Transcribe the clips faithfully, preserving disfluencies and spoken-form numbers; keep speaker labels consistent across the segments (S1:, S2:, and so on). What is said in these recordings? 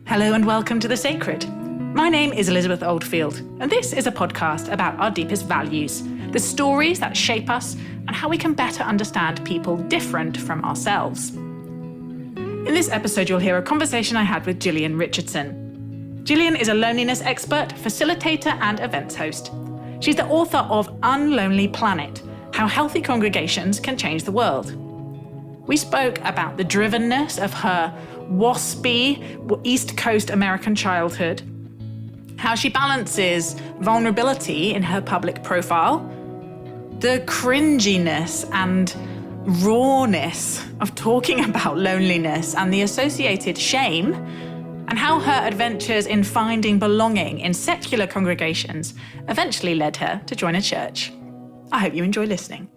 S1: Hello and welcome to The Sacred. My name is Elizabeth Oldfield, and this is a podcast about our deepest values, the stories that shape us, and how we can better understand people different from ourselves. In this episode, you'll hear a conversation I had with Gillian Richardson. Gillian is a loneliness expert, facilitator, and events host. She's the author of Unlonely Planet: How Healthy Congregations Can Change the World. We spoke about the drivenness of her waspy East Coast American childhood, how she balances vulnerability in her public profile, the cringiness and rawness of talking about loneliness and the associated shame, and how her adventures in finding belonging in secular congregations eventually led her to join a church. I hope you enjoy listening.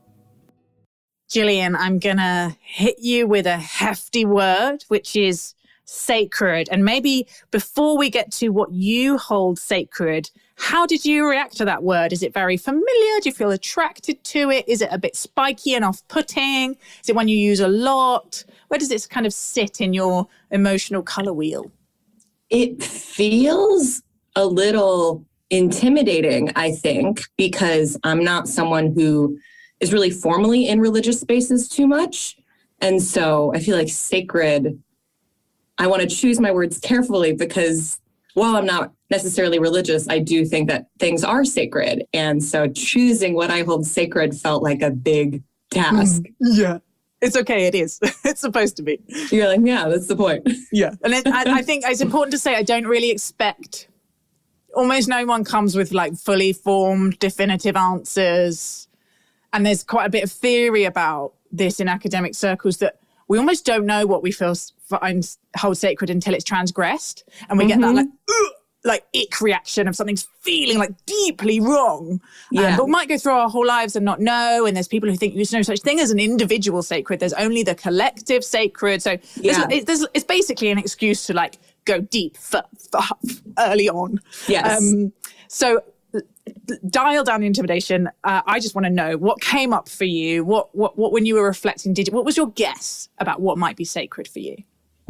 S1: Gillian, I'm going to hit you with a hefty word, which is sacred. And maybe before we get to what you hold sacred, how did you react to that word? Is it very familiar? Do you feel attracted to it? Is it a bit spiky and off-putting? Is it one you use a lot? Where does this kind of sit in your emotional color wheel?
S2: It feels a little intimidating, I think, because I'm not someone who is really formally in religious spaces too much. And so I feel like sacred, I want to choose my words carefully because while I'm not necessarily religious, I do think that things are sacred. And so choosing what I hold sacred felt like a big task.
S1: Mm, yeah. It's okay. It is. It's supposed to be.
S2: You're like, yeah, that's the point.
S1: Yeah. And it, I, I think it's important to say I don't really expect, almost no one comes with like fully formed, definitive answers. And there's quite a bit of theory about this in academic circles that we almost don't know what we feel find hold sacred until it's transgressed. And we mm-hmm. get that like, ugh, like ick reaction of something's feeling like deeply wrong. Yeah. Um, but we might go through our whole lives and not know. And there's people who think there's no such thing as an individual sacred. There's only the collective sacred. So yeah. it's, it's, it's basically an excuse to like go deep for, for, early on.
S2: Yes. Um,
S1: so dial down intimidation. Uh, I just want to know what came up for you. What, what, what, when you were reflecting, did you, what was your guess about what might be sacred for you?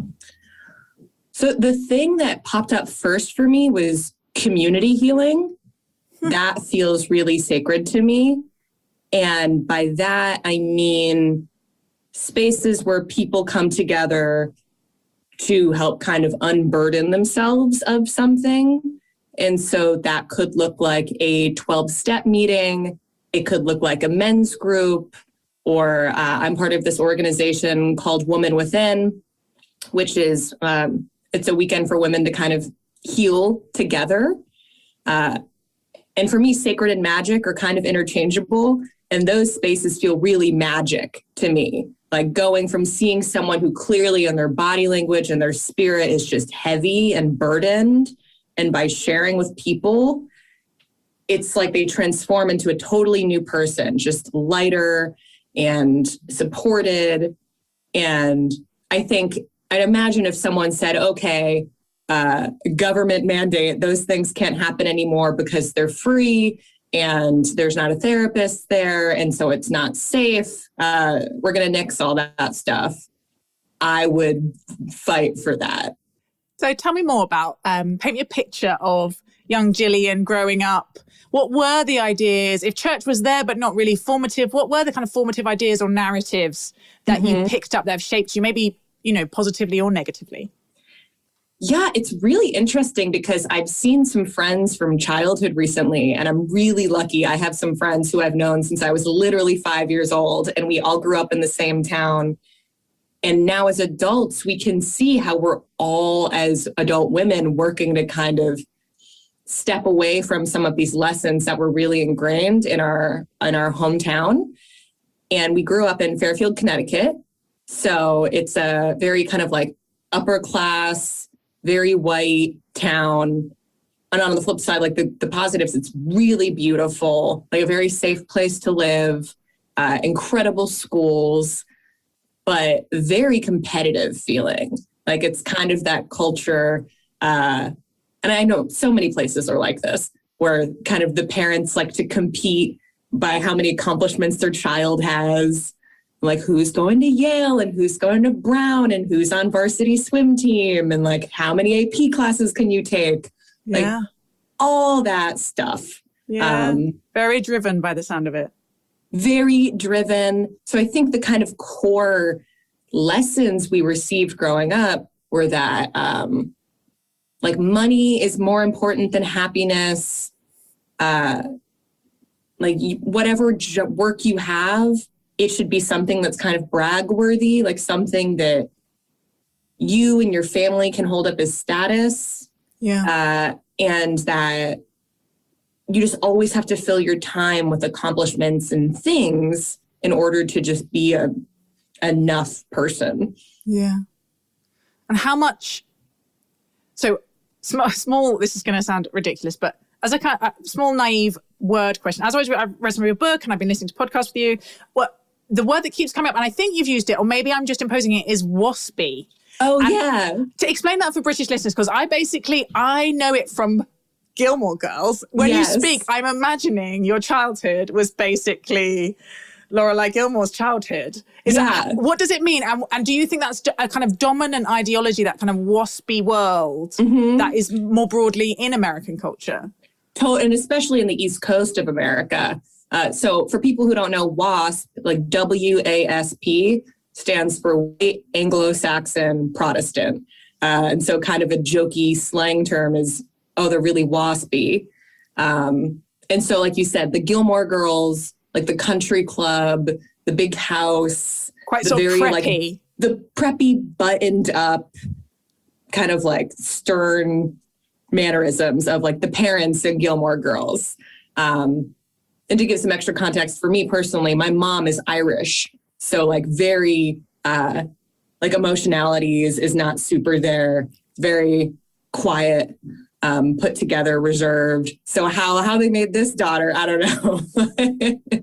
S2: So the thing that popped up first for me was community healing. Hmm. That feels really sacred to me. And by that, I mean spaces where people come together to help kind of unburden themselves of something. And so that could look like a twelve-step meeting. It could look like a men's group, or uh, I'm part of this organization called Woman Within, which is, um, it's a weekend for women to kind of heal together. Uh, and for me, sacred and magic are kind of interchangeable. And those spaces feel really magic to me. Like going from seeing someone who clearly in their body language and their spirit is just heavy and burdened, and by sharing with people, it's like they transform into a totally new person, just lighter and supported. And I think, I'd imagine if someone said, okay, uh, government mandate, those things can't happen anymore because they're free and there's not a therapist there. And so it's not safe. Uh, we're going to nix all that, that stuff. I would fight for that.
S1: So tell me more about, um, paint me a picture of young Gillian growing up. What were the ideas, if church was there but not really formative, what were the kind of formative ideas or narratives that mm-hmm. you picked up that have shaped you, maybe, you know, positively or negatively?
S2: Yeah, it's really interesting because I've seen some friends from childhood recently, and I'm really lucky. I have some friends who I've known since I was literally five years old, and we all grew up in the same town. And now as adults, we can see how we're all, as adult women, working to kind of step away from some of these lessons that were really ingrained in our in our hometown. And we grew up in Fairfield, Connecticut. So it's a very kind of like upper class, very white town. And on the flip side, like the, the positives, it's really beautiful, like a very safe place to live, uh, incredible schools, but very competitive feeling. Like it's kind of that culture. Uh, and I know so many places are like this, where kind of the parents like to compete by how many accomplishments their child has. like who's going to Yale and who's going to Brown and who's on varsity swim team and like how many A P classes can you take?
S1: Yeah.
S2: Like all that stuff.
S1: Yeah. Um, very driven by the sound of it.
S2: Very driven. So I think the kind of core lessons we received growing up were that um, like money is more important than happiness. Uh, like you, whatever j- work you have, it should be something that's kind of brag worthy, like something that you and your family can hold up as status.
S1: Yeah.
S2: Uh, and that you just always have to fill your time with accomplishments and things in order to just be a enough person.
S1: Yeah. And how much, so small, small this is going to sound ridiculous, but as a, kind of, a small naive word question, as I was, I've read some of your book and I've been listening to podcasts with you, what the word that keeps coming up, and I think you've used it, or maybe I'm just imposing it, is waspy.
S2: Oh,
S1: and
S2: yeah.
S1: To explain that for British listeners, because I basically, I know it from Gilmore Girls. When yes. you speak, I'm imagining your childhood was basically Lorelai Gilmore's childhood. Is
S2: yeah.
S1: that, what does it mean? And, and do you think that's a kind of dominant ideology, that kind of waspy world mm-hmm. that is more broadly in American culture?
S2: And especially in the East Coast of America. Uh, so for people who don't know, WASP, like W A S P, stands for White Anglo-Saxon Protestant. Uh, and so kind of a jokey slang term is, oh, they're really waspy. Um, and so like you said, the Gilmore Girls, like the country club, the big house.
S1: Quite
S2: the
S1: so
S2: very,
S1: preppy.
S2: Like, the preppy, buttoned up, kind of like stern mannerisms of like the parents in Gilmore Girls. Um, and to give some extra context for me personally, my mom is Irish. So like very, uh, like emotionality is, is not super there. Very quiet, um, put together, reserved. So how, how they made this daughter, I don't know.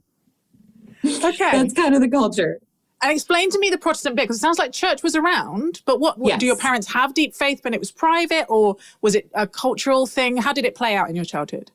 S1: Okay.
S2: That's kind of the culture.
S1: And explain to me the Protestant bit, because it sounds like church was around, but what, what yes. do your parents have deep faith when it was private, or was it a cultural thing? How did it play out in your childhood?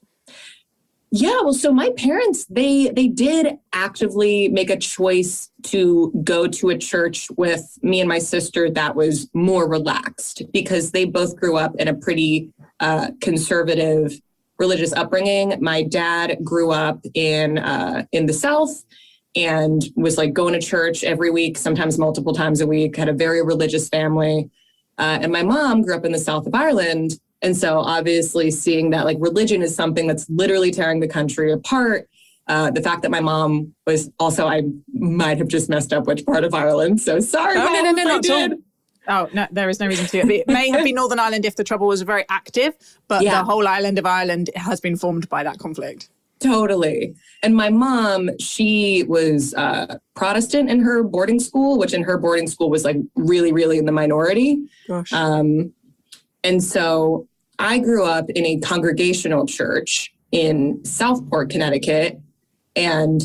S2: Yeah, well, so my parents, they they did actively make a choice to go to a church with me and my sister that was more relaxed, because they both grew up in a pretty uh, conservative religious upbringing. My dad grew up in uh, in the South and was like going to church every week, sometimes multiple times a week, had a very religious family. Uh, and my mom grew up in the South of Ireland. And so obviously seeing that like religion is something that's literally tearing the country apart. Uh, the fact that my mom was also, I might have just messed up which part of Ireland. So sorry.
S1: Oh,
S2: Mom,
S1: no, no, no,
S2: not
S1: at all. Oh, no, there is no reason to. It may have been Northern Ireland if the Trouble was very active, but yeah. the whole island of Ireland has been formed by that conflict.
S2: Totally. And my mom, she was uh, Protestant in her boarding school, which in her boarding school was like really, really in the minority.
S1: Gosh.
S2: Um, and so I grew up in a congregational church in Southport, Connecticut, and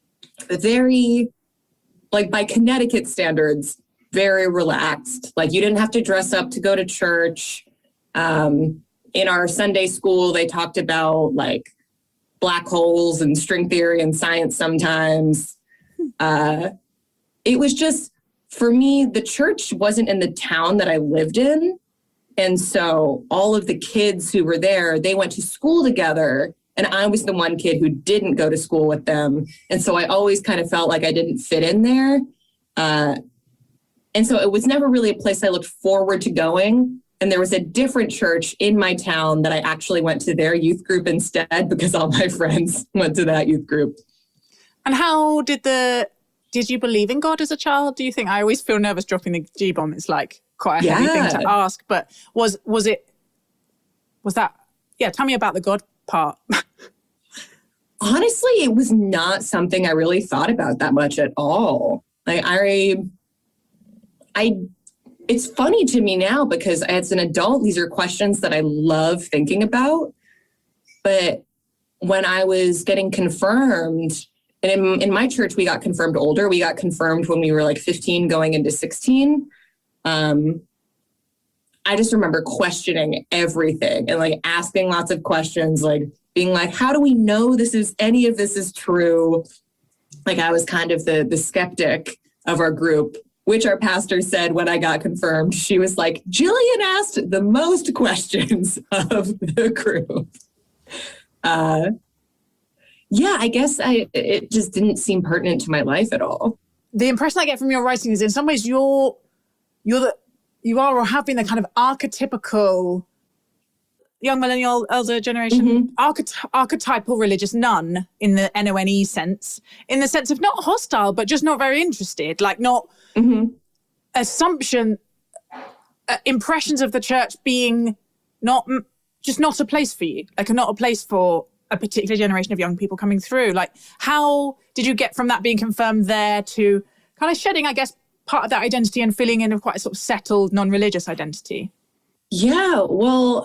S2: very, like by Connecticut standards, very relaxed. Like you didn't have to dress up to go to church. Um, in our Sunday school, they talked about like black holes and string theory and science sometimes. Uh, it was just, for me, the church wasn't in the town that I lived in. And so all of the kids who were there, they went to school together. And I was the one kid who didn't go to school with them. And so I always kind of felt like I didn't fit in there. Uh, and so it was never really a place I looked forward to going. And there was a different church in my town that I actually went to their youth group instead, because all my friends went to that youth group.
S1: And how did the, did you believe in God as a child? Do you think? I always feel nervous dropping the G-bomb. It's like quite a heavy
S2: yeah.
S1: thing to ask, but was, was it, was that, yeah, tell me about the God part.
S2: Honestly, it was not something I really thought about that much at all. Like I, I, it's funny to me now because as an adult, these are questions that I love thinking about. But when I was getting confirmed, and in, in my church, we got confirmed older. We got confirmed when we were like fifteen going into sixteen. Um, I just remember questioning everything and like asking lots of questions, like being like, how do we know this is, any of this is true? Like I was kind of the, the skeptic. of our group, which our pastor said when I got confirmed, she was like, Jillian asked the most questions of the group. Uh, yeah, I guess I it just didn't seem pertinent to my life at all.
S3: The impression I get from your writing is in some ways you're, you're the, you are or have been the kind of archetypical young millennial elder generation, mm-hmm. archety- archetypal religious nun in the N O N E sense, in the sense of not hostile, but just not very interested, like not mm-hmm. assumption, uh, impressions of the church being not, just not a place for you, like not a place for a particular generation of young people coming through. Like, how did you get from that being confirmed there to kind of shedding, I guess, part of that identity and filling in of quite a sort of settled, non-religious identity?
S2: Yeah, well,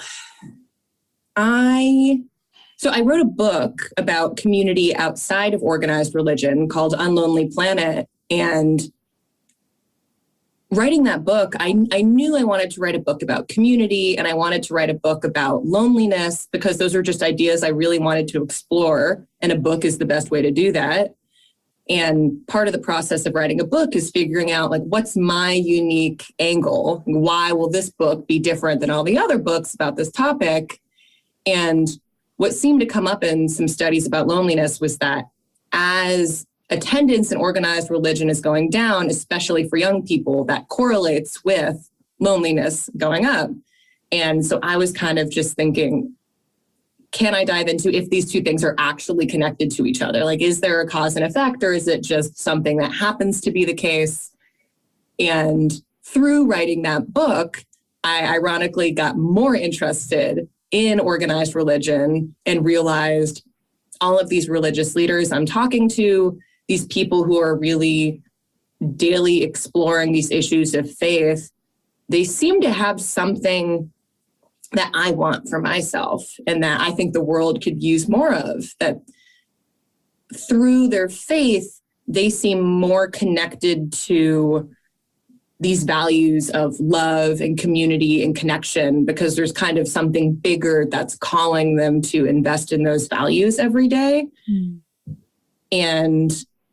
S2: I, so I wrote a book about community outside of organized religion called Unlonely Planet. And writing that book, I, I knew I wanted to write a book about community, and I wanted to write a book about loneliness, because those are just ideas I really wanted to explore. And a book is the best way to do that. And part of the process of writing a book is figuring out, like, what's my unique angle? Why will this book be different than all the other books about this topic? And what seemed to come up in some studies about loneliness was that as attendance in organized religion is going down, especially for young people, that correlates with loneliness going up. And so I was kind of just thinking, can I dive into if these two things are actually connected to each other? Like, is there a cause and effect, or is it just something that happens to be the case? And through writing that book, I ironically got more interested in organized religion and realized all of these religious leaders I'm talking to, these people who are really daily exploring these issues of faith, they seem to have something that I want for myself and that I think the world could use more of. That through their faith, they seem more connected to these values of love and community and connection, because there's kind of something bigger that's calling them to invest in those values every day. Mm. And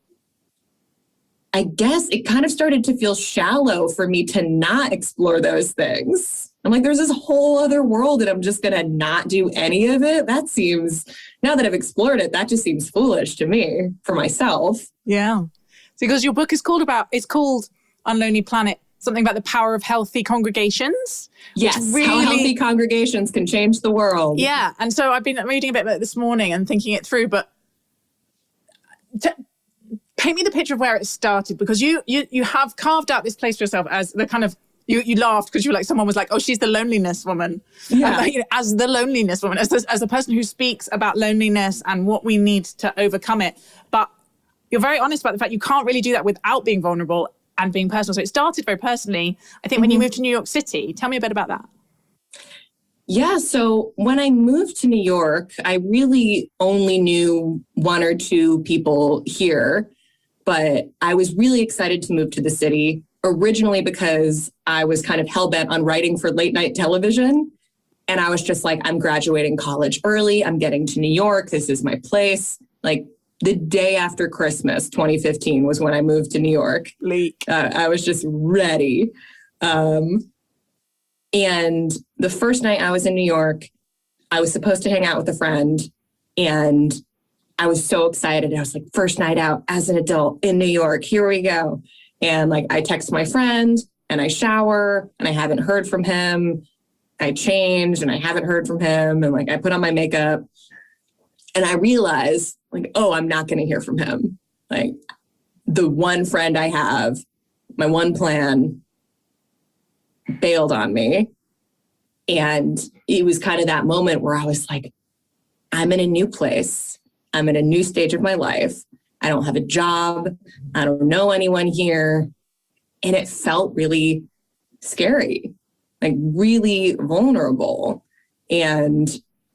S2: I guess it kind of started to feel shallow for me to not explore those things. I'm like, there's this whole other world and I'm just going to not do any of it. That seems, now that I've explored it, that just seems foolish to me for myself.
S3: Yeah. Because your book is called about, it's called Unlonely Planet, something about the power of healthy congregations.
S2: Yes, really, how healthy congregations can change the world.
S3: Yeah. And so I've been reading a bit about it this morning and thinking it through, but to paint me the picture of where it started, because you you you have carved out this place for yourself as the kind of, You you laughed because you were like, someone was like, oh, she's the loneliness woman.
S2: Yeah.
S3: And, you know, as the loneliness woman, as the, as a person who speaks about loneliness and what we need to overcome it. But you're very honest about the fact you can't really do that without being vulnerable and being personal. So it started very personally, I think, when mm-hmm. you moved to New York City. Tell me a bit about that.
S2: Yeah, so when I moved to New York, I really only knew one or two people here, but I was really excited to move to the city. Originally because I was kind of hell-bent on writing for late night television. And I was just like, I'm graduating college early. I'm getting to New York. This is my place. Like the day after Christmas, twenty fifteen was when I moved to New York.
S3: Leak.
S2: Uh, I was just ready. Um, and the first night I was in New York, I was supposed to hang out with a friend. And I was so excited. I was like, first night out as an adult in New York. Here we go. And like, I text my friend and I shower and I haven't heard from him. I change and I haven't heard from him. And like, I put on my makeup and I realize like, oh, I'm not going to hear from him. Like the one friend I have, my one plan bailed on me. And it was kind of that moment where I was like, I'm in a new place. I'm in a new stage of my life. I don't have a job. I don't know anyone here. And it felt really scary, like really vulnerable. And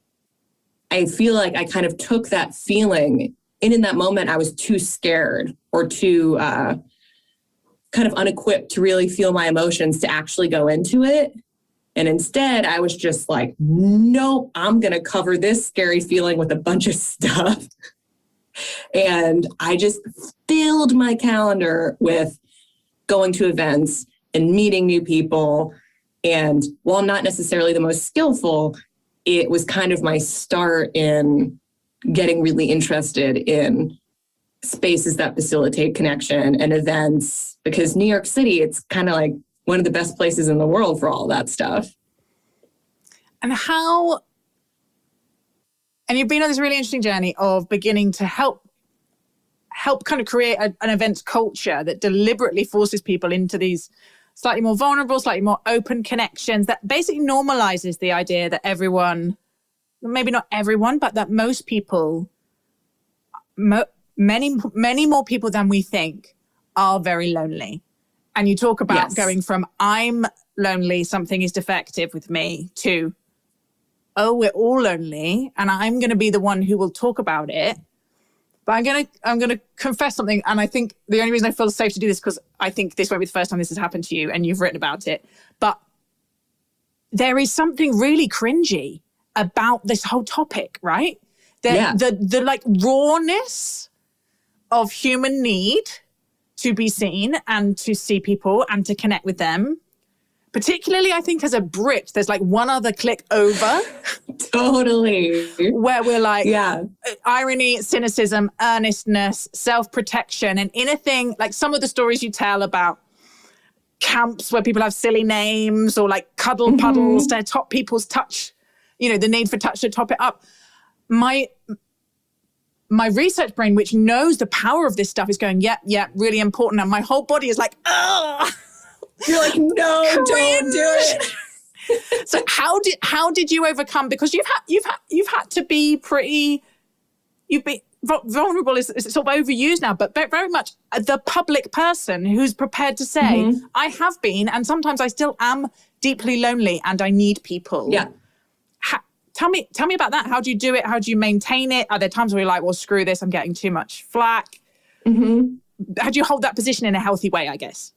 S2: I feel like I kind of took that feeling, and in that moment, I was too scared or too uh, kind of unequipped to really feel my emotions to actually go into it. And instead, I was just like, nope, I'm going to cover this scary feeling with a bunch of stuff. And I just filled my calendar with going to events and meeting new people. And while not necessarily the most skillful, it was kind of my start in getting really interested in spaces that facilitate connection and events, because New York City, it's kind of like one of the best places in the world for all that stuff.
S3: And how, and you've been on this really interesting journey of beginning to help help kind of create a, an events culture that deliberately forces people into these slightly more vulnerable, slightly more open connections that basically normalizes the idea that everyone, maybe not everyone, but that most people, mo- many, many more people than we think are very lonely. And you talk about
S2: Yes.
S3: going from I'm lonely, something is defective with me, to, oh, we're all lonely and I'm going to be the one who will talk about it. But I'm going to I'm going to confess something. And I think the only reason I feel safe to do this, because I think this won't be the first time this has happened to you and you've written about it. But there is something really cringy about this whole topic, right? The,
S2: Yeah.
S3: the, the like rawness of human need to be seen and to see people and to connect with them. Particularly, I think as a Brit, there's like one other click over
S2: Totally.
S3: where we're like,
S2: Yeah.
S3: irony, cynicism, earnestness, self-protection, and in a thing, like some of the stories you tell about camps where people have silly names or like cuddle
S2: Mm-hmm.
S3: puddles to top people's touch, you know, the need for touch to top it up. My my research brain, which knows the power of this stuff, is going, yeah, yeah, really important. And my whole body is like, oh,
S2: You're like, no, don't do it.
S3: so how did how did you overcome? Because you've had you've had you've had to be pretty. You've been vulnerable is, is sort of overused now, but very, very much the public person who's prepared to say,
S2: Mm-hmm.
S3: I have been, and sometimes I still am deeply lonely, and I need people.
S2: Yeah.
S3: Ha- tell me tell me about that. How do you do it? How do you maintain it? Are there times where you're like, well, screw this, I'm getting too much flack?
S2: Mm-hmm.
S3: How do you hold that position in a healthy way? I guess.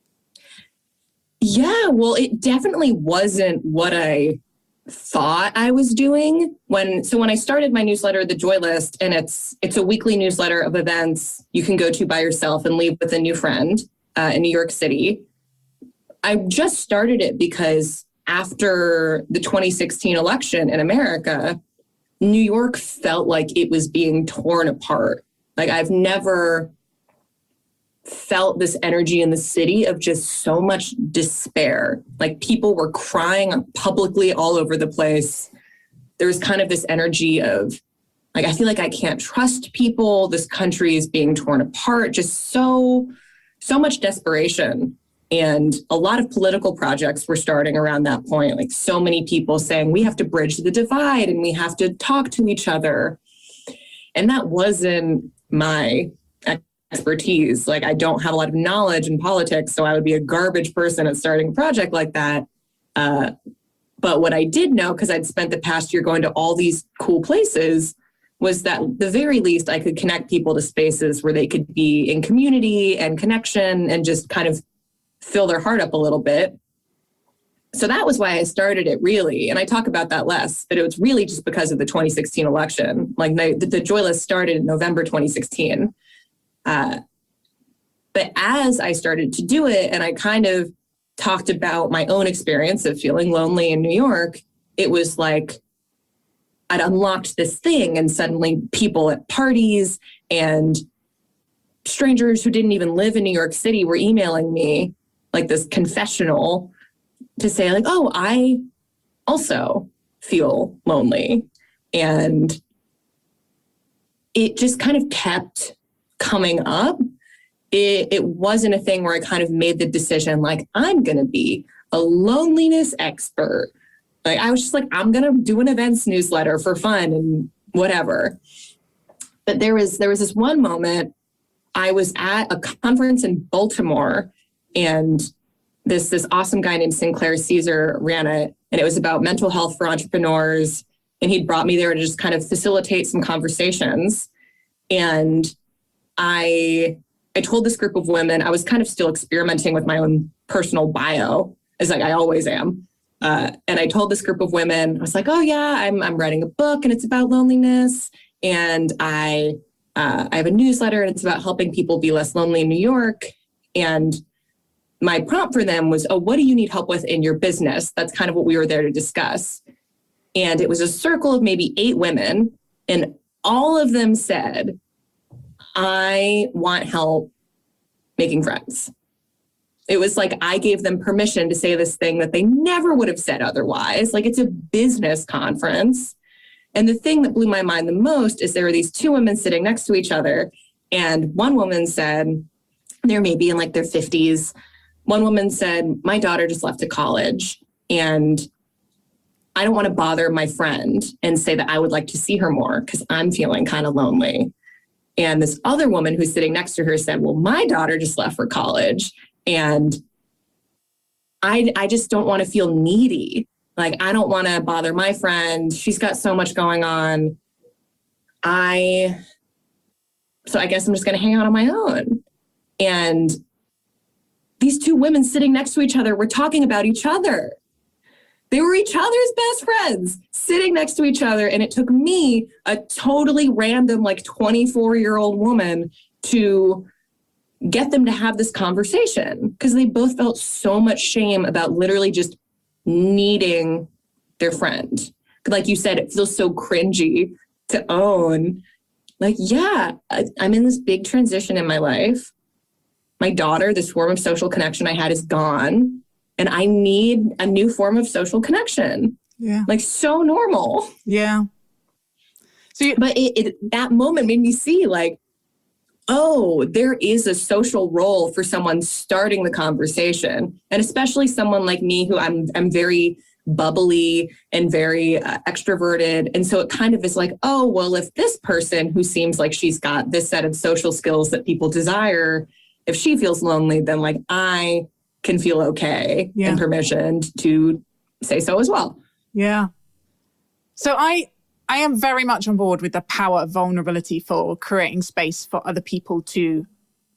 S2: Yeah, well, it definitely wasn't what I thought I was doing when so when I started my newsletter, The Joy List, and it's it's a weekly newsletter of events you can go to by yourself and leave with a new friend uh, in New York City. I just started it because after the twenty sixteen election in America, New York felt like it was being torn apart. Like I've never felt this energy in the city of just so much despair. Like people were crying publicly all over the place. There was kind of this energy of like, I feel like I can't trust people. This country is being torn apart. Just so, so much desperation. And a lot of political projects were starting around that point. Like so many people saying we have to bridge the divide and we have to talk to each other. And that wasn't my expertise. Like I don't have a lot of knowledge in politics, so I would be a garbage person at starting a project like that. Uh, but what I did know, because I'd spent the past year going to all these cool places, was that at the very least I could connect people to spaces where they could be in community and connection and just kind of fill their heart up a little bit. So that was why I started it, really. And I talk about that less, but it was really just because of the twenty sixteen election. Like the, the Joy List started in November twenty sixteen. Uh, but as I started to do it and I kind of talked about my own experience of feeling lonely in New York, it was like I'd unlocked this thing and suddenly people at parties and strangers who didn't even live in New York City were emailing me like this confessional to say like, oh, I also feel lonely. And it just kind of kept coming up. It, it wasn't a thing where I kind of made the decision, like, I'm going to be a loneliness expert. Like, I was just like, I'm going to do an events newsletter for fun and whatever. But there was, there was this one moment I was at a conference in Baltimore and this, this awesome guy named Sinclair Caesar ran it. And it was about mental health for entrepreneurs. And he'd brought me there to just kind of facilitate some conversations. And I I told this group of women, I was kind of still experimenting with my own personal bio, as like I always am. Uh, and I told this group of women, I was like, oh yeah, I'm I'm writing a book and it's about loneliness. And I uh, I have a newsletter and it's about helping people be less lonely in New York. And my prompt for them was, oh, what do you need help with in your business? That's kind of what we were there to discuss. And it was a circle of maybe eight women, and all of them said, I want help making friends. It was like I gave them permission to say this thing that they never would have said otherwise. Like, it's a business conference. And the thing that blew my mind the most is there were these two women sitting next to each other. And one woman said, they're maybe in like their fifties. One woman said, my daughter just left to college, and I don't want to bother my friend and say that I would like to see her more because I'm feeling kind of lonely. And this other woman who's sitting next to her said, well, my daughter just left for college, and I, I just don't want to feel needy. Like, I don't want to bother my friend. She's got so much going on. I, so I guess I'm just going to hang out on my own. And these two women sitting next to each other were talking about each other. They were each other's best friends sitting next to each other. And it took me, a totally random, like twenty-four year old woman, to get them to have this conversation because they both felt so much shame about literally just needing their friend. Like you said, it feels so cringy to own. Like, yeah, I, I'm in this big transition in my life. My daughter, this form of social connection I had is gone. And I need a new form of social connection.
S3: Yeah.
S2: Like, so normal.
S3: Yeah. So you-
S2: but it, it, that moment made me see, like, oh, there is a social role for someone starting the conversation. And especially someone like me, who I'm, I'm very bubbly and very uh, extroverted. And so it kind of is like, oh, well, if this person who seems like she's got this set of social skills that people desire, if she feels lonely, then like I can feel okay
S3: yeah.
S2: and permissioned to say so as well.
S3: Yeah. So I I am very much on board with the power of vulnerability for creating space for other people to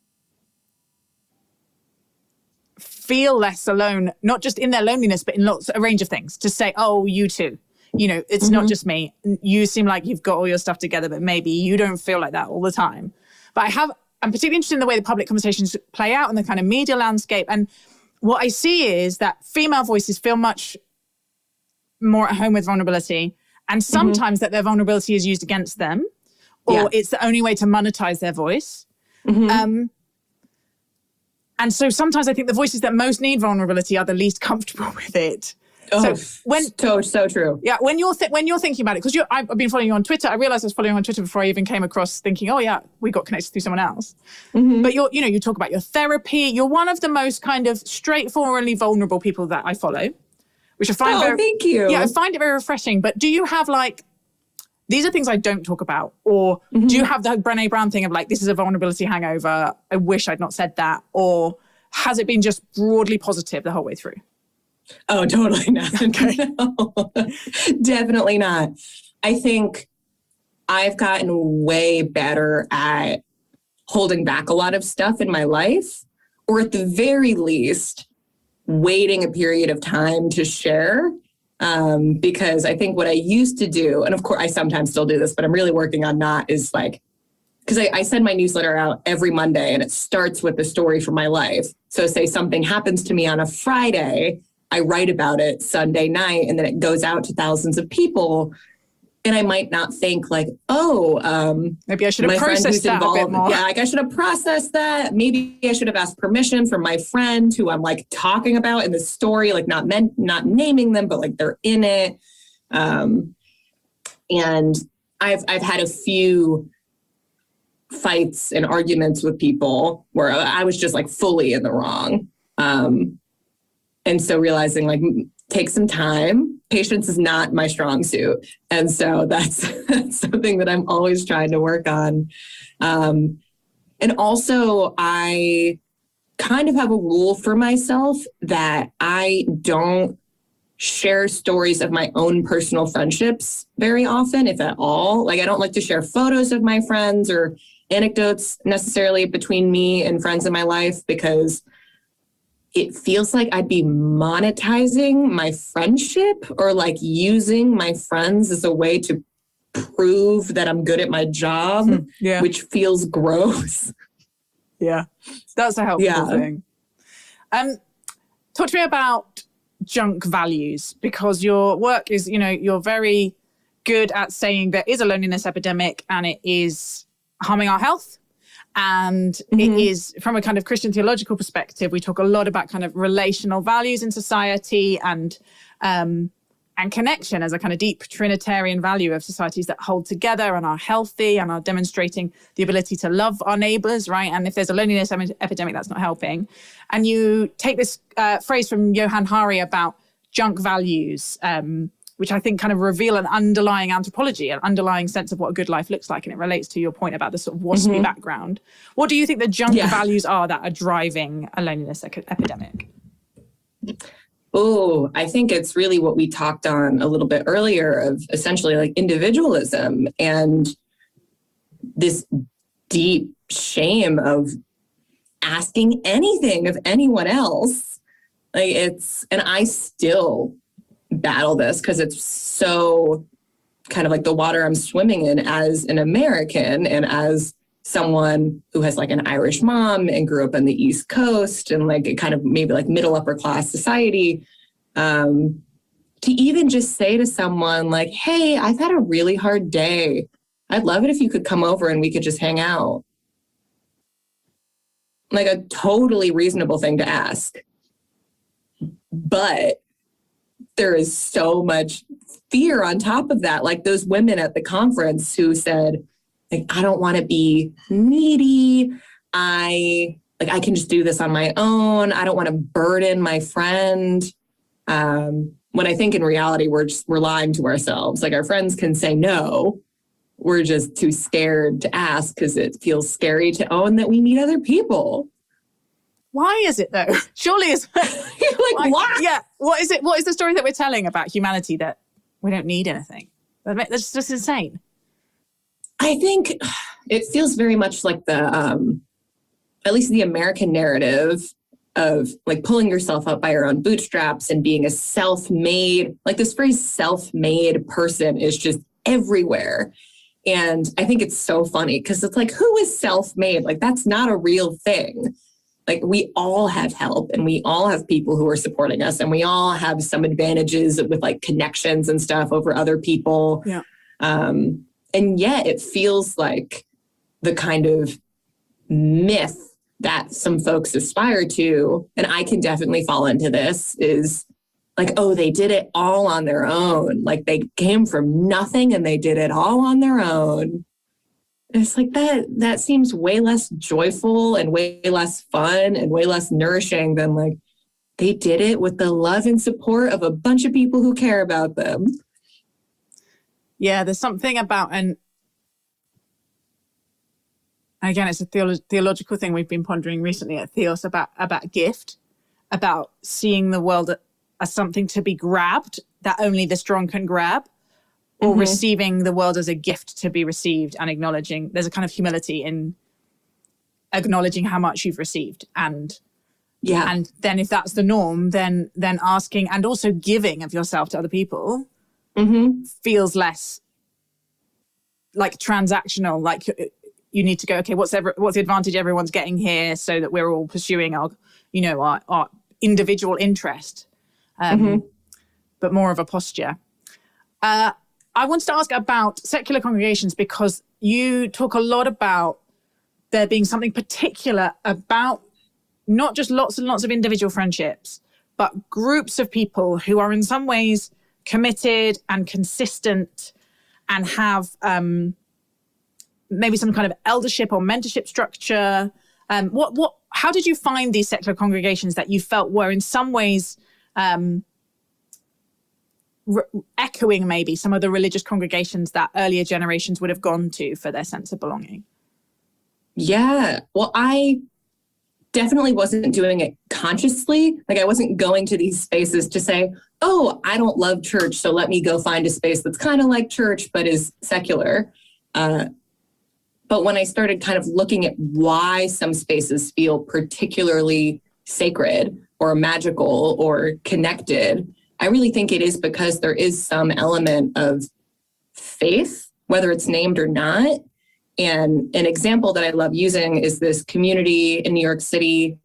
S3: feel less alone, not just in their loneliness, but in lots a range of things. To say, oh, you too. You know, it's mm-hmm. not just me. You seem like you've got all your stuff together, but maybe you don't feel like that all the time. But I have, I'm particularly interested in the way the public conversations play out in the kind of media landscape. And what I see is that female voices feel much more at home with vulnerability, and sometimes mm-hmm. that their vulnerability is used against them, or yeah. it's the only way to monetize their voice. Mm-hmm. Um, and so sometimes I think the voices that most need vulnerability are the least comfortable with it.
S2: Oh,
S3: so when
S2: so so true.
S3: Yeah, when you're th- when you're thinking about it, because I've been following you on Twitter. I realized I was following you on Twitter before I even came across thinking, oh yeah, we got connected through someone else. Mm-hmm. But you're, you know, you talk about your therapy. You're one of the most kind of straightforwardly vulnerable people that I follow, which I find
S2: oh,
S3: very,
S2: thank you.
S3: Yeah, I find it very refreshing. But do you have like, these are things I don't talk about, or mm-hmm. do you have the Brené Brown thing of like, this is a vulnerability hangover, I wish I'd not said that, or has it been just broadly positive the whole way through?
S2: Oh, totally not. Okay. No, definitely not. I think I've gotten way better at holding back a lot of stuff in my life, or at the very least, waiting a period of time to share. Um, because I think what I used to do, and of course I sometimes still do this, but I'm really working on not, is like, because I, I send my newsletter out every Monday and it starts with the story from my life. So say something happens to me on a Friday, I write about it Sunday night, and then it goes out to thousands of people. And I might not think like, oh, um,
S3: maybe I should have processed that
S2: involved,
S3: a bit more.
S2: Yeah, like I should have processed that. Maybe I should have asked permission from my friend who I'm like talking about in the story, like not meant, not naming them, but like they're in it. Um, and I've I've had a few fights and arguments with people where I was just like fully in the wrong. Um, and so realizing like, take some time. Patience is not my strong suit. And so that's, that's something that I'm always trying to work on. Um, and also I kind of have a rule for myself that I don't share stories of my own personal friendships very often, if at all. Like I don't like to share photos of my friends or anecdotes necessarily between me and friends in my life, because it feels like I'd be monetizing my friendship, or like using my friends as a way to prove that I'm good at my job, mm, yeah. which feels gross.
S3: Yeah, that's a helpful
S2: yeah.
S3: thing. Um, talk to me about junk values, because your work is, you know, you're very good at saying there is a loneliness epidemic and it is harming our health. And mm-hmm. it is, from a kind of Christian theological perspective, we talk a lot about kind of relational values in society and um, and connection as a kind of deep Trinitarian value of societies that hold together and are healthy and are demonstrating the ability to love our neighbors, right? And if there's a loneliness epidemic, that's not helping. And you take this uh, phrase from Johann Hari about junk values, um, which I think kind of reveal an underlying anthropology, an underlying sense of what a good life looks like. And it relates to your point about the sort of waspy mm-hmm. background. What do you think the junk yeah. values are that are driving a loneliness e- epidemic?
S2: Oh, I think it's really what we talked on a little bit earlier of essentially like individualism and this deep shame of asking anything of anyone else. Like it's, and I still battle this because it's so kind of like the water I'm swimming in as an American and as someone who has like an Irish mom and grew up on the East Coast and like a kind of maybe like middle upper class society, um, to even just say to someone like, hey, I've had a really hard day. I'd love it if you could come over and we could just hang out. Like a totally reasonable thing to ask. But there is so much fear on top of that. Like those women at the conference who said, like, I don't want to be needy. I like I can just do this on my own. I don't want to burden my friend. Um, when I think in reality, we're just we're lying to ourselves. Like our friends can say no. We're just too scared to ask because it feels scary to own that we need other people.
S3: Why is it though? Surely it's
S2: like why, what?
S3: Yeah. What is it? What is the story that we're telling about humanity that we don't need anything? That's just insane.
S2: I think it feels very much like the, um, at least the American narrative of like pulling yourself up by your own bootstraps and being a self-made, like this phrase self-made person is just everywhere. And I think it's so funny because it's like, who is self-made? Like that's not a real thing. Like we all have help and we all have people who are supporting us and we all have some advantages with like connections and stuff over other people.
S3: Yeah.
S2: Um, And yet it feels like the kind of myth that some folks aspire to, and I can definitely fall into this, is like, oh, they did it all on their own. Like they came from nothing and they did it all on their own. And it's like that, that seems way less joyful and way less fun and way less nourishing than like they did it with the love and support of a bunch of people who care about them.
S3: Yeah, there's something about, and again, it's a theolo- theological thing we've been pondering recently at Theos about, about gift, about seeing the world as something to be grabbed that only the strong can grab, or mm-hmm. receiving the world as a gift to be received and acknowledging there's a kind of humility in acknowledging how much you've received. And yeah, and then if that's the norm, then then asking and also giving of yourself to other people mm-hmm. feels less like transactional, like you need to go, okay, what's ever, what's the advantage everyone's getting here so that we're all pursuing our, you know, our, our individual interest, um, mm-hmm. but more of a posture. Uh, I wanted to ask about secular congregations because you talk a lot about there being something particular about not just lots and lots of individual friendships, but groups of people who are in some ways committed and consistent and have um, maybe some kind of eldership or mentorship structure. Um, what, what, how did you find these secular congregations that you felt were in some ways um, re- echoing maybe some of the religious congregations that earlier generations would have gone to for their sense of belonging?
S2: Yeah, well, I definitely wasn't doing it consciously. Like I wasn't going to these spaces to say, oh, I don't love church, so let me go find a space that's kind of like church, but is secular. Uh, but when I started kind of looking at why some spaces feel particularly sacred or magical or connected, I really think it is because there is some element of faith, whether it's named or not. And an example that I love using is this community in New York City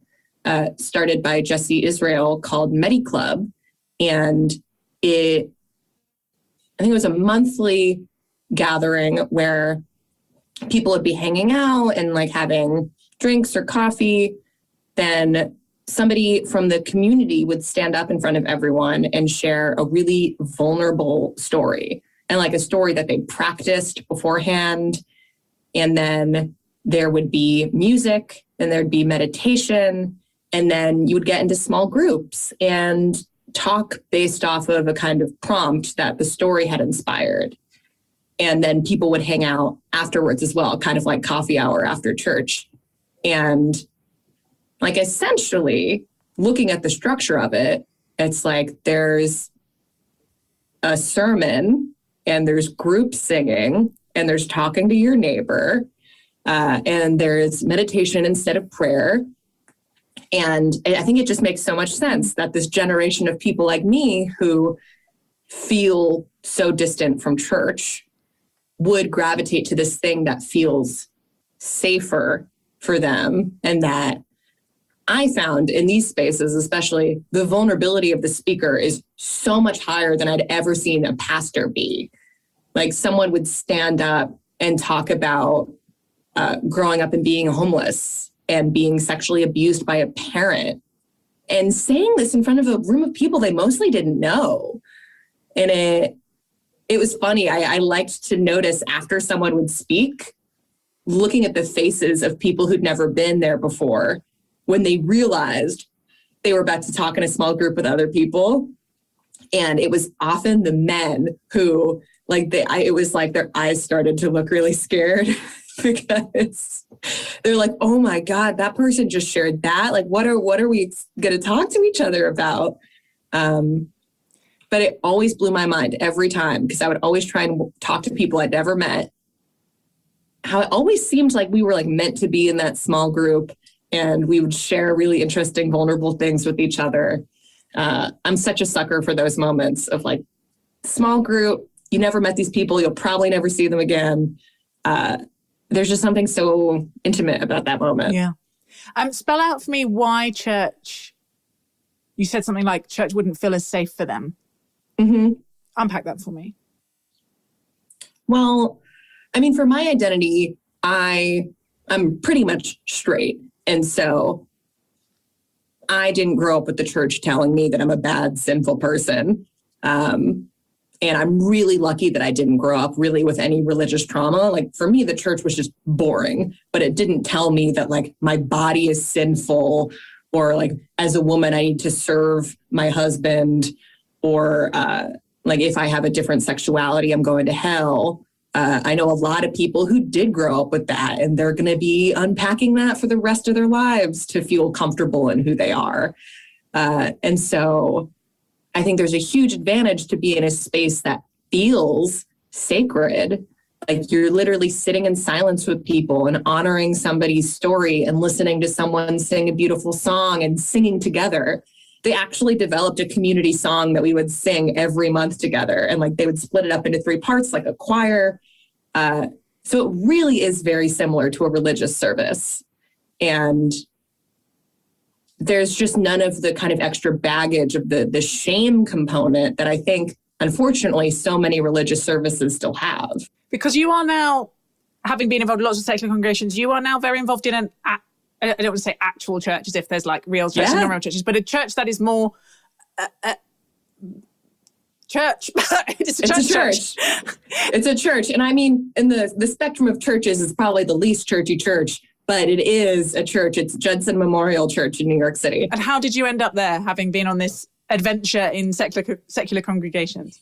S2: uh, started by Jesse Israel called Medi Club. And it, I think it was a monthly gathering where people would be hanging out and like having drinks or coffee. Then somebody from the community would stand up in front of everyone and share a really vulnerable story, and like a story that they practiced beforehand. And then there would be music, and there'd be meditation, and then you would get into small groups and talk based off of a kind of prompt that the story had inspired. And then people would hang out afterwards as well, kind of like coffee hour after church. And like essentially looking at the structure of it, it's like there's a sermon and there's group singing and there's talking to your neighbor, uh, and there's meditation instead of prayer. And I think it just makes so much sense that this generation of people like me who feel so distant from church would gravitate to this thing that feels safer for them, and that I found in these spaces, especially, the vulnerability of the speaker is so much higher than I'd ever seen a pastor be. Like someone would stand up and talk about uh, growing up and being homeless and being sexually abused by a parent, and saying this in front of a room of people they mostly didn't know. And it it was funny. I, I liked to notice after someone would speak, looking at the faces of people who'd never been there before, when they realized they were about to talk in a small group with other people. And it was often the men who, like, they, I, it was like their eyes started to look really scared because they're like, oh my God, that person just shared that. Like, what are, what are we going to talk to each other about? Um, but it always blew my mind every time, because I would always try and talk to people I'd never met. How it always seemed like we were like meant to be in that small group, and we would share really interesting, vulnerable things with each other. Uh, I'm such a sucker for those moments of like small group. You never met these people. You'll probably never see them again. Uh, there's just something so intimate about that moment.
S3: Yeah. Um, spell out for me why church, you said something like church wouldn't feel as safe for them.
S2: Mm-hmm.
S3: Unpack that for me.
S2: Well, I mean, for my identity, I, I'm pretty much straight. And so I didn't grow up with the church telling me that I'm a bad, sinful person. Um, and I'm really lucky that I didn't grow up really with any religious trauma. Like for me, the church was just boring, but it didn't tell me that like my body is sinful, or like as a woman, I need to serve my husband, or uh, like if I have a different sexuality, I'm going to hell. Uh, I know a lot of people who did grow up with that, and they're going to be unpacking that for the rest of their lives to feel comfortable in who they are. Uh, and so I think there's a huge advantage to be in a space that feels sacred. Like you're literally sitting in silence with people and honoring somebody's story and listening to someone sing a beautiful song and singing together. They actually developed a community song that we would sing every month together. And like they would split it up into three parts like a choir. Uh, so it really is very similar to a religious service. And there's just none of the kind of extra baggage of the, the shame component that I think, unfortunately, so many religious services still have.
S3: Because you are now, having been involved in lots of secular congregations, you are now very involved in an, I don't want to say actual church as if there's like real churches
S2: yeah.
S3: and non-real churches, but a church that is more uh, uh, church. it's a,
S2: it's
S3: church,
S2: a church. church. It's a church. And I mean, in the, the spectrum of churches, it's probably the least churchy church, but it is a church. It's Judson Memorial Church in New York City.
S3: And how did you end up there, having been on this adventure in secular, secular congregations?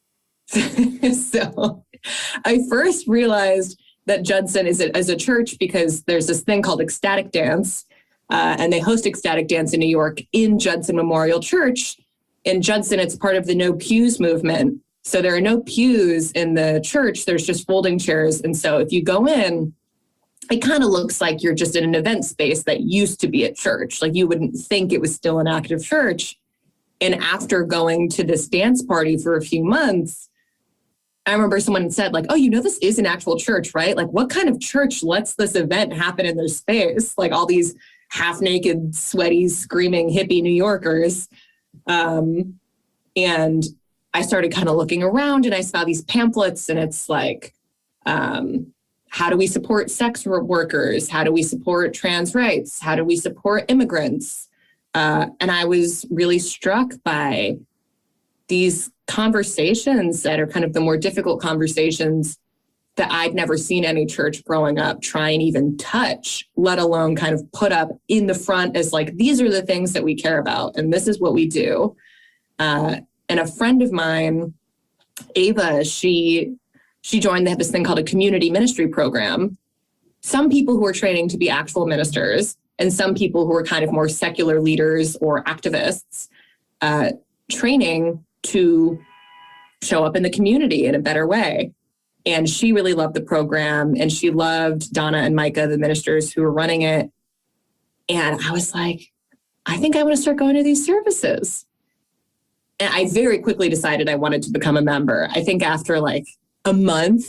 S2: So I first realized that Judson is a, is a church because there's this thing called Ecstatic Dance, uh, and they host Ecstatic Dance in New York in Judson Memorial Church. In Judson, it's part of the No Pews movement. So there are no pews in the church. There's just folding chairs. And so if you go in, it kind of looks like you're just in an event space that used to be at church. Like you wouldn't think it was still an active church. And after going to this dance party for a few months, I remember someone said like, oh, you know, this is an actual church, right? Like what kind of church lets this event happen in their space? Like all these half naked, sweaty, screaming hippie New Yorkers. Um, and I started kind of looking around and I saw these pamphlets and it's like, um, how do we support sex workers? How do we support trans rights? How do we support immigrants? Uh, and I was really struck by these conversations that are kind of the more difficult conversations that I'd never seen any church growing up try and even touch, let alone kind of put up in the front as like, these are the things that we care about and this is what we do. Uh, and a friend of mine, Ava, she she joined, they have this thing called a community ministry program. Some people who are training to be actual ministers and some people who are kind of more secular leaders or activists, uh, training to show up in the community in a better way. And she really loved the program and she loved Donna and Micah, the ministers who were running it. And I was like, I think I want to start going to these services. And I very quickly decided I wanted to become a member. I think after like a month,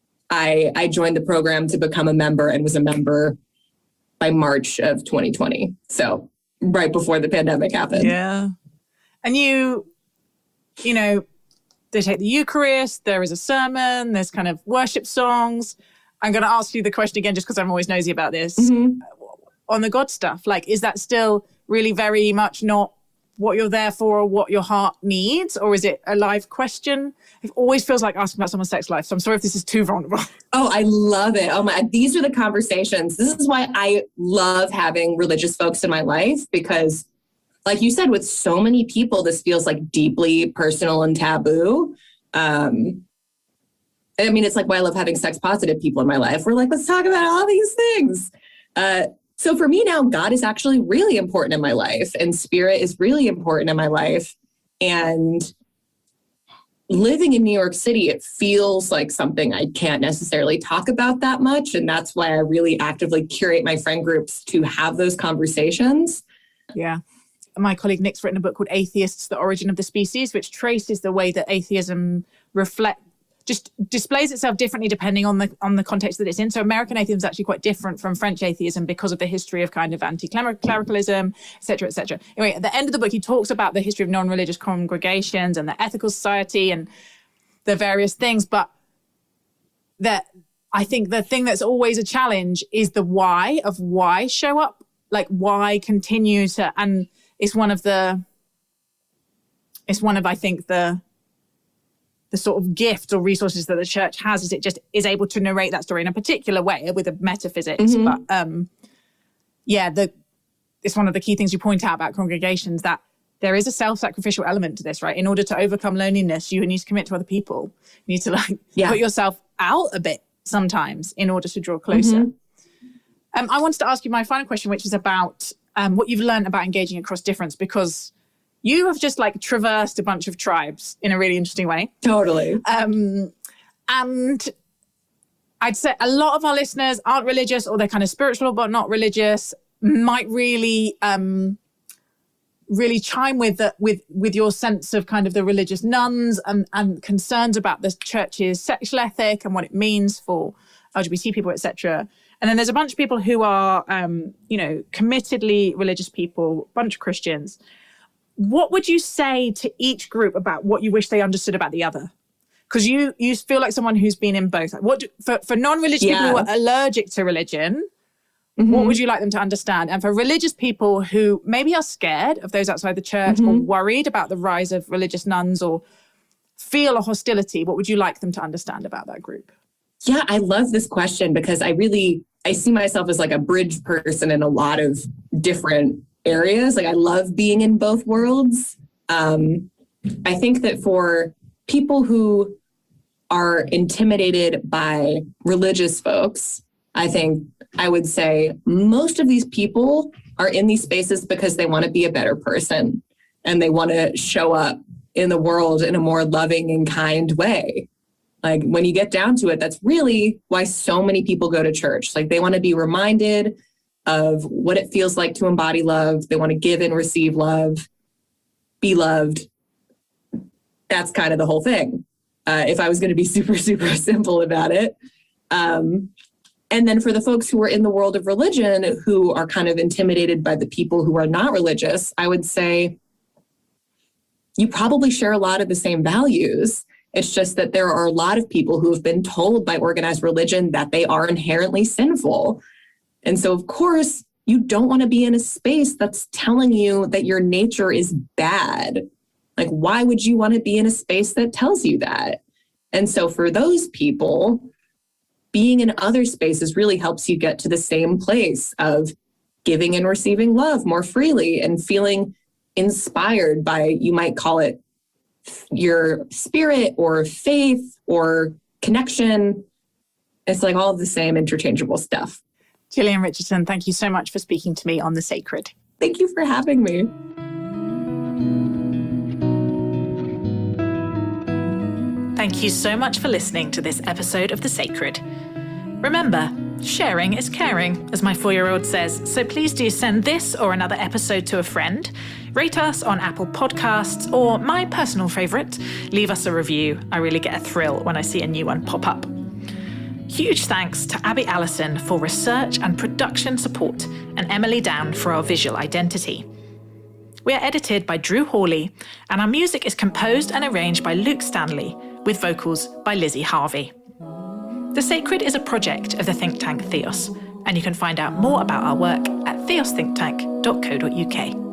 S2: I, I joined the program to become a member and was a member by March of twenty twenty. So right before the pandemic happened.
S3: Yeah. And you, you know, they take the Eucharist, there is a sermon, there's kind of worship songs. I'm going to ask you the question again, just because I'm always nosy about this. Mm-hmm. On the God stuff, like, is that still really very much not what you're there for or what your heart needs? Or is it a live question? It always feels like asking about someone's sex life. So I'm sorry if this is too vulnerable.
S2: Oh, I love it. Oh my, these are the conversations. This is why I love having religious folks in my life, because like you said, with so many people, this feels like deeply personal and taboo. Um, I mean, it's like why I love having sex positive people in my life. We're like, let's talk about all these things. Uh, so for me now, God is actually really important in my life and spirit is really important in my life. And living in New York City, it feels like something I can't necessarily talk about that much. And that's why I really actively curate my friend groups to have those conversations.
S3: Yeah. My colleague Nick's written a book called Atheists, The Origin of the Species, which traces the way that atheism reflect, just displays itself differently depending on the on the context that it's in. So American atheism is actually quite different from French atheism because of the history of kind of anti-clericalism, et cetera, et cetera. Anyway, at the end of the book, he talks about the history of non-religious congregations and the ethical society and the various things. But that I think the thing that's always a challenge is the why of why show up, like why continue to, and it's one of the, it's one of, I think, the, the sort of gift or resources that the church has is it just is able to narrate that story in a particular way with a metaphysics. Mm-hmm. But um, yeah, the it's one of the key things you point out about congregations, that there is a self-sacrificial element to this, right? In order to overcome loneliness, you need to commit to other people. You need to like yeah. put yourself out a bit sometimes in order to draw closer. Mm-hmm. Um, I wanted to ask you my final question, which is about um, what you've learned about engaging across difference, because you have just like traversed a bunch of tribes in a really interesting way.
S2: Totally.
S3: Um, and I'd say a lot of our listeners aren't religious, or they're kind of spiritual but not religious, might really, um, really chime with the, with with your sense of kind of the religious nuns and, and concerns about the church's sexual ethic and what it means for L G B T people, et cetera. And then there's a bunch of people who are, um, you know, committedly religious people, a bunch of Christians. What would you say to each group about what you wish they understood about the other? Because you you feel like someone who's been in both. Like what do, for, for non-religious yeah. people who are allergic to religion, mm-hmm. what would you like them to understand? And for religious people who maybe are scared of those outside the church mm-hmm. or worried about the rise of religious nuns or feel a hostility, what would you like them to understand about that group?
S2: Yeah, I love this question because I really, I see myself as like a bridge person in a lot of different areas. Like I love being in both worlds. Um, I think that for people who are intimidated by religious folks, I think I would say most of these people are in these spaces because they want to be a better person and they want to show up in the world in a more loving and kind way. Like when you get down to it, that's really why so many people go to church. Like they want to be reminded of what it feels like to embody love. They want to give and receive love, be loved. That's kind of the whole thing. Uh, if I was going to be super, super simple about it. Um, And then for the folks who are in the world of religion, who are kind of intimidated by the people who are not religious, I would say you probably share a lot of the same values. It's just that there are a lot of people who have been told by organized religion that they are inherently sinful. And so, of course, you don't want to be in a space that's telling you that your nature is bad. Like, why would you want to be in a space that tells you that? And so for those people, being in other spaces really helps you get to the same place of giving and receiving love more freely and feeling inspired by, you might call it your spirit or faith or connection. It's like all of the same interchangeable stuff.
S1: Gillian Richardson, thank you so much for speaking to me on The Sacred.
S2: Thank you for having me.
S1: Thank you so much for listening to this episode of The Sacred. Remember, sharing is caring, as my four-year-old says, so please do send this or another episode to a friend, rate us on Apple Podcasts, or my personal favourite, leave us a review. I really get a thrill when I see a new one pop up. Huge thanks to Abby Allison for research and production support, and Emily Down for our visual identity. We are edited by Drew Hawley, and our music is composed and arranged by Luke Stanley, with vocals by Lizzie Harvey. The Sacred is a project of the think tank Theos, and you can find out more about our work at theos think tank dot co dot uk.